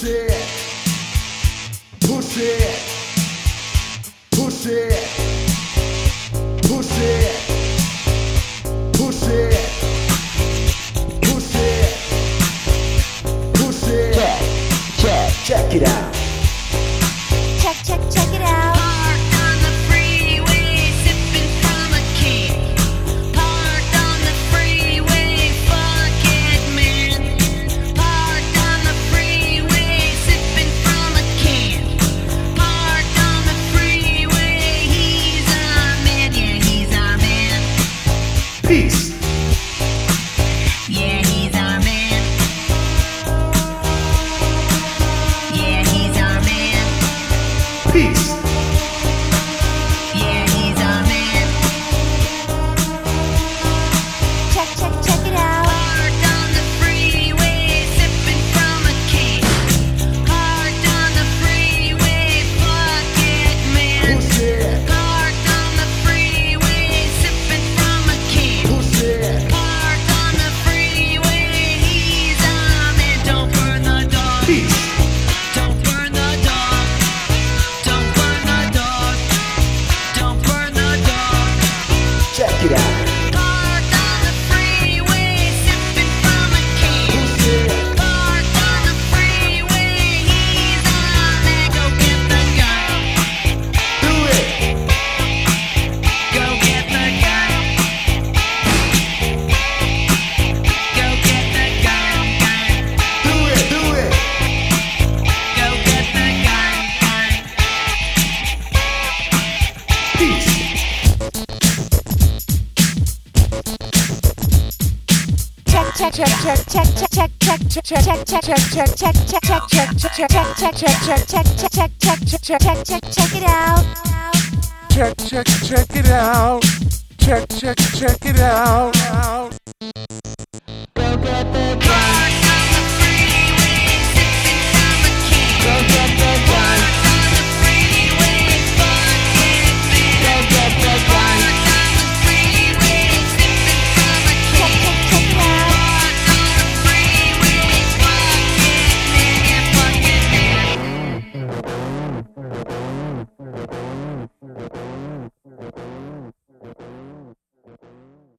it, push it, push it, push it, push it, push it, push it. Check it out. Check it out. Parked on the freeway, sipping from a can. Parked on the freeway, fuck it, man. Parked on the freeway, sipping from a can. Parked on the freeway, he's our man, yeah, he's our man. Peace. Yeah, he's our man. Yeah, he's our man. Peace. Yeah, he's our man. Check it out. Parked on the freeway, sipping from a can. Parked on the freeway, fuck it, man. Push it, Parked on the freeway, sipping from a can. push it. Parked on the freeway, he's our man. Don't burn the dog. Peace. Don't burn the dog. Don't burn the dog. Don't burn the dog. Check it out. Parked on the freeway, sipping from a can. Push it, Parked on the freeway, he's our man. Go get the gun. do it. Go get the gun. Go get the gun. Do it, do it. Go get the gun. Peace. Check it out. Check it out. Check it out.